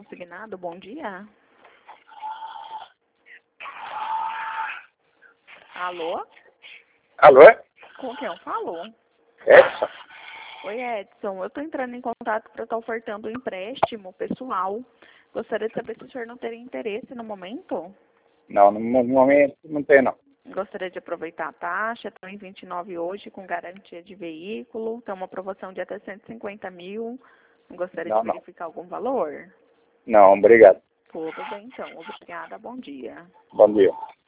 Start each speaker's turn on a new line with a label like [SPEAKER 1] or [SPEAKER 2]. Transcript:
[SPEAKER 1] consignado, bom dia. Alô?
[SPEAKER 2] Alô?
[SPEAKER 1] Com quem eu falo?
[SPEAKER 2] Edson?
[SPEAKER 1] Oi, Edson. Eu estou entrando em contato para estar ofertando um empréstimo pessoal. Gostaria de saber se o senhor não teria interesse no momento.
[SPEAKER 2] Não, no momento não tem não.
[SPEAKER 1] Gostaria de aproveitar a taxa, estão em 29 hoje, com garantia de veículo. Tem uma promoção de até 150 mil. Gostaria de
[SPEAKER 2] Não, não.
[SPEAKER 1] verificar algum valor?
[SPEAKER 2] Não, obrigado.
[SPEAKER 1] Tudo bem, então. Obrigada. Bom dia.
[SPEAKER 2] Bom dia.